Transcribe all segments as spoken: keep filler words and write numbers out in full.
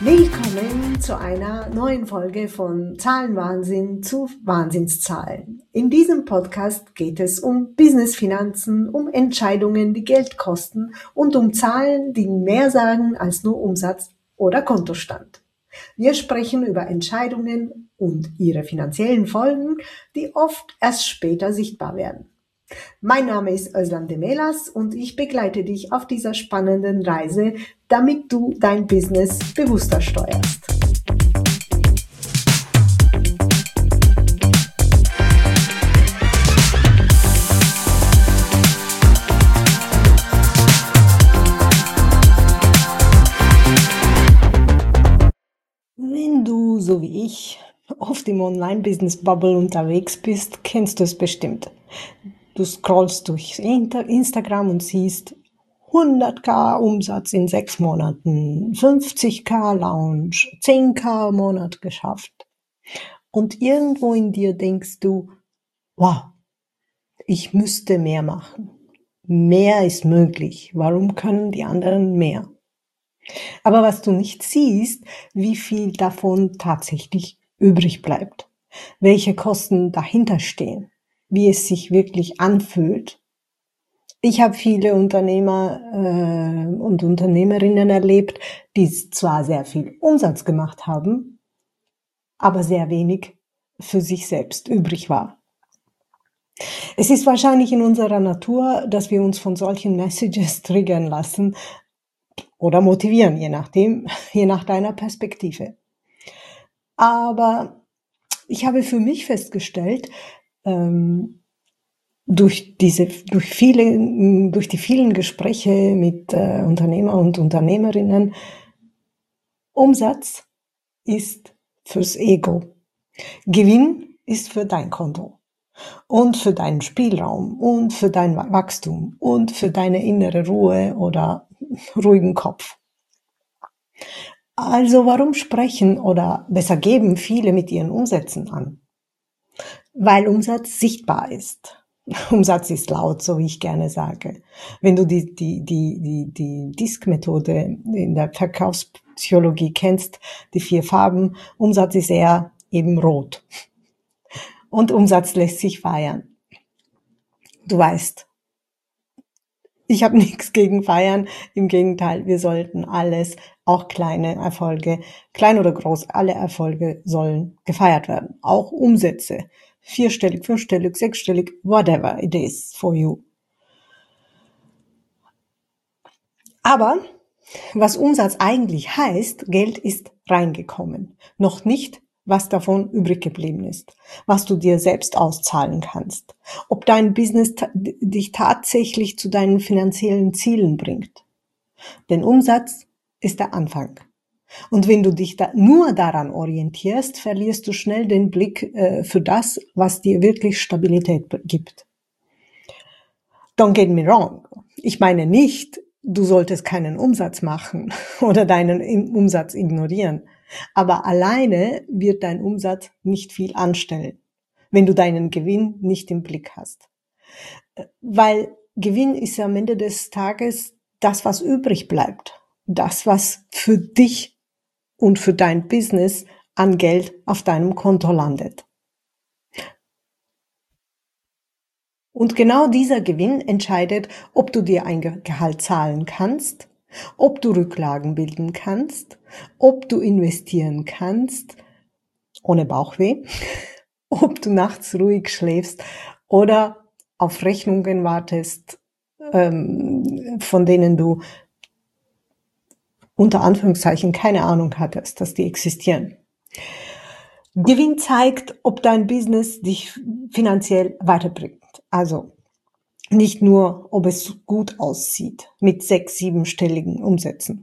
Willkommen zu einer neuen Folge von Zahlenwahnsinn zu Wahnsinnszahlen. In diesem Podcast geht es um Businessfinanzen, um Entscheidungen, die Geld kosten und um Zahlen, die mehr sagen als nur Umsatz oder Kontostand. Wir sprechen über Entscheidungen und ihre finanziellen Folgen, die oft erst später sichtbar werden. Mein Name ist Özlem Demelas und ich begleite dich auf dieser spannenden Reise, damit du dein Business bewusster steuerst. Wenn du, so wie ich, oft im Online-Business-Bubble unterwegs bist, kennst du es bestimmt. Du scrollst durch Instagram und siehst hunderttausend Umsatz in sechs Monaten, fünfzigtausend Launch, zehntausend im Monat geschafft. Und irgendwo in dir denkst du, wow, ich müsste mehr machen. Mehr ist möglich. Warum können die anderen mehr? Aber was du nicht siehst, wie viel davon tatsächlich übrig bleibt, welche Kosten dahinter stehen, wie es sich wirklich anfühlt. Ich habe viele Unternehmer äh, und Unternehmerinnen erlebt, die zwar sehr viel Umsatz gemacht haben, aber sehr wenig für sich selbst übrig war. Es ist wahrscheinlich in unserer Natur, dass wir uns von solchen Messages triggern lassen oder motivieren, je nachdem, je nach deiner Perspektive. Aber ich habe für mich festgestellt, ähm, durch diese, durch viele, durch die vielen Gespräche mit äh, Unternehmer und Unternehmerinnen, Umsatz ist fürs Ego. Gewinn ist für dein Konto und für deinen Spielraum und für dein Wachstum und für deine innere Ruhe oder ruhigen Kopf. Also warum sprechen oder besser geben viele mit ihren Umsätzen an? Weil Umsatz sichtbar ist. Umsatz ist laut, so wie ich gerne sage. Wenn du die, die, die, die, die D I S C-Methode in der Verkaufspsychologie kennst, die vier Farben, Umsatz ist eher eben rot. Und Umsatz lässt sich feiern. Du weißt, ich habe nichts gegen Feiern. Im Gegenteil, wir sollten alles, auch kleine Erfolge, klein oder groß, alle Erfolge sollen gefeiert werden. Auch Umsätze. Vierstellig, fünfstellig, sechsstellig, whatever it is for you. Aber was Umsatz eigentlich heißt, Geld ist reingekommen. Noch nicht, was davon übrig geblieben ist, was du dir selbst auszahlen kannst. Ob dein Business ta- dich tatsächlich zu deinen finanziellen Zielen bringt. Denn Umsatz ist der Anfang. Und wenn du dich da nur daran orientierst, verlierst du schnell den Blick äh, für das, was dir wirklich Stabilität gibt. Don't get me wrong. Ich meine nicht, du solltest keinen Umsatz machen oder deinen Umsatz ignorieren. Aber alleine wird dein Umsatz nicht viel anstellen, wenn du deinen Gewinn nicht im Blick hast. Weil Gewinn ist am Ende des Tages das, was übrig bleibt. Das, was für dich und für dein Business an Geld auf deinem Konto landet. Und genau dieser Gewinn entscheidet, ob du dir ein Gehalt zahlen kannst, ob du Rücklagen bilden kannst, ob du investieren kannst, ohne Bauchweh, ob du nachts ruhig schläfst oder auf Rechnungen wartest, ähm, von denen du unter Anführungszeichen keine Ahnung hattest, dass die existieren. Gewinn zeigt, ob dein Business dich finanziell weiterbringt. Also nicht nur, ob es gut aussieht mit sechs-, siebenstelligen Umsätzen.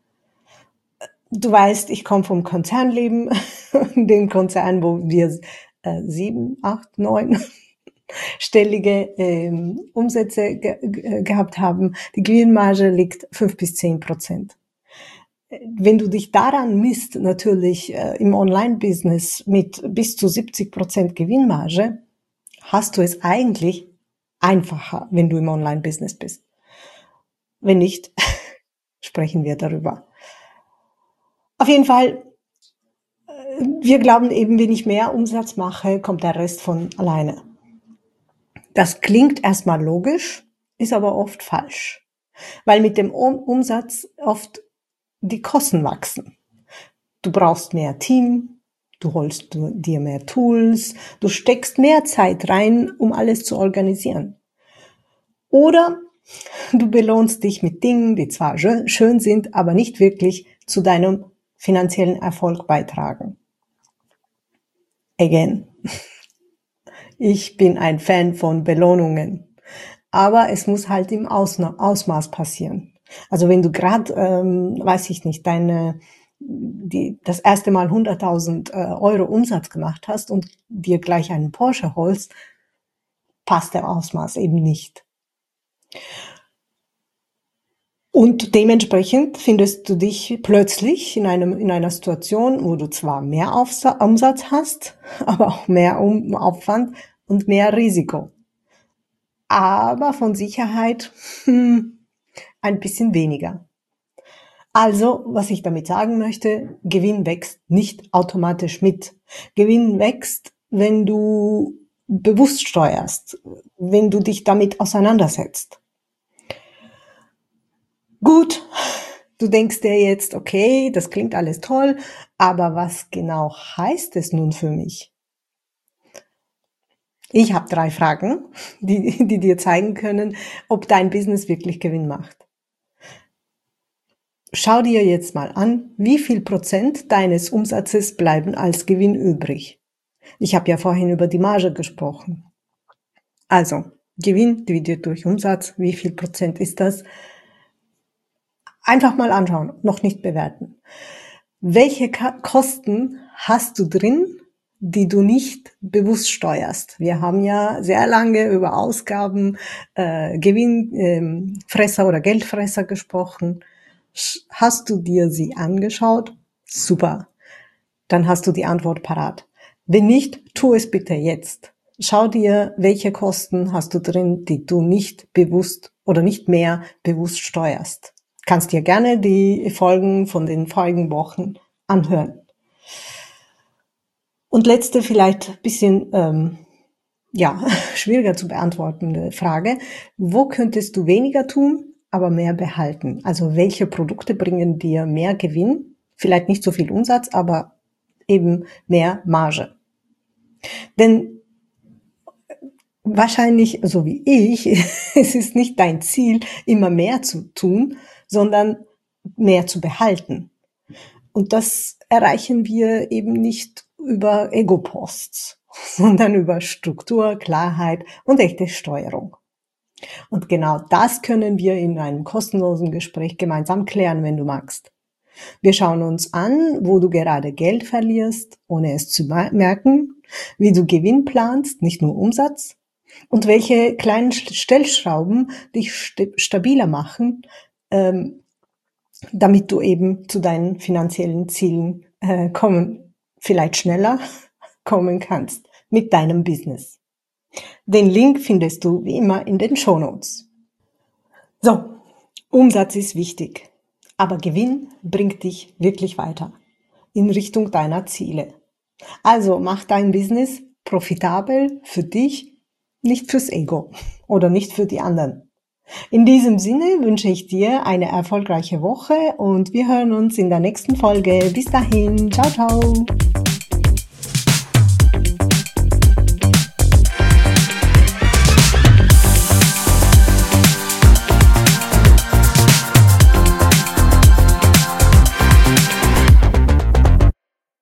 Du weißt, ich komme vom Konzernleben, dem Konzern, wo wir äh, sieben, acht, neun stellige ähm, Umsätze ge- ge- gehabt haben. Die Gewinnmarge liegt fünf bis zehn Prozent. Wenn du dich daran misst, natürlich äh, im Online-Business mit bis zu siebzig Prozent Gewinnmarge, hast du es eigentlich einfacher, wenn du im Online-Business bist. Wenn nicht, sprechen wir darüber. Auf jeden Fall, wir glauben eben, wenn ich mehr Umsatz mache, kommt der Rest von alleine. Das klingt erstmal logisch, ist aber oft falsch, weil mit dem Umsatz oft die Kosten wachsen. Du brauchst mehr Team, du holst dir mehr Tools, du steckst mehr Zeit rein, um alles zu organisieren. Oder du belohnst dich mit Dingen, die zwar schön sind, aber nicht wirklich zu deinem finanziellen Erfolg beitragen. Again. Ich bin ein Fan von Belohnungen, aber es muss halt im Ausna- Ausmaß passieren. Also wenn du gerade, ähm, weiß ich nicht, deine die das erste Mal hunderttausend äh, Euro Umsatz gemacht hast und dir gleich einen Porsche holst, passt der Ausmaß eben nicht. Und dementsprechend findest du dich plötzlich in einem in einer Situation, wo du zwar mehr Aufsa- Umsatz hast, aber auch mehr um Aufwand und mehr Risiko. Aber von Sicherheit hm, ein bisschen weniger. Also, was ich damit sagen möchte, Gewinn wächst nicht automatisch mit. Gewinn wächst, wenn du bewusst steuerst, wenn du dich damit auseinandersetzt. Gut, du denkst dir jetzt, okay, das klingt alles toll, aber was genau heißt es nun für mich? Ich habe drei Fragen, die, die dir zeigen können, ob dein Business wirklich Gewinn macht. Schau dir jetzt mal an, wie viel Prozent deines Umsatzes bleiben als Gewinn übrig. Ich habe ja vorhin über die Marge gesprochen. Also, Gewinn dividiert durch Umsatz, wie viel Prozent ist das? Einfach mal anschauen, noch nicht bewerten. Welche Kosten hast du drin, die du nicht bewusst steuerst? Wir haben ja sehr lange über Ausgaben, äh, Gewinnfresser ähm, oder Geldfresser gesprochen. Hast du dir sie angeschaut? Super. Dann hast du die Antwort parat. Wenn nicht, tu es bitte jetzt. Schau dir, welche Kosten hast du drin, die du nicht bewusst oder nicht mehr bewusst steuerst. Kannst dir gerne die Folgen von den vorigen Wochen anhören. Und letzte, vielleicht ein bisschen ähm, ja, schwieriger zu beantwortende Frage. Wo könntest du weniger tun, aber mehr behalten? Also welche Produkte bringen dir mehr Gewinn? Vielleicht nicht so viel Umsatz, aber eben mehr Marge. Denn wahrscheinlich, so wie ich, es ist nicht dein Ziel, immer mehr zu tun, sondern mehr zu behalten. Und das erreichen wir eben nicht über Ego-Posts, sondern über Struktur, Klarheit und echte Steuerung. Und genau das können wir in einem kostenlosen Gespräch gemeinsam klären, wenn du magst. Wir schauen uns an, wo du gerade Geld verlierst, ohne es zu merken, wie du Gewinn planst, nicht nur Umsatz, und welche kleinen Stellschrauben dich stabiler machen, ähm, damit du eben zu deinen finanziellen Zielen äh, kommen, vielleicht schneller kommen kannst mit deinem Business. Den Link findest du wie immer in den Shownotes. So, Umsatz ist wichtig, aber Gewinn bringt dich wirklich weiter in Richtung deiner Ziele. Also mach dein Business profitabel für dich, nicht fürs Ego oder nicht für die anderen. In diesem Sinne wünsche ich dir eine erfolgreiche Woche und wir hören uns in der nächsten Folge. Bis dahin, ciao, ciao.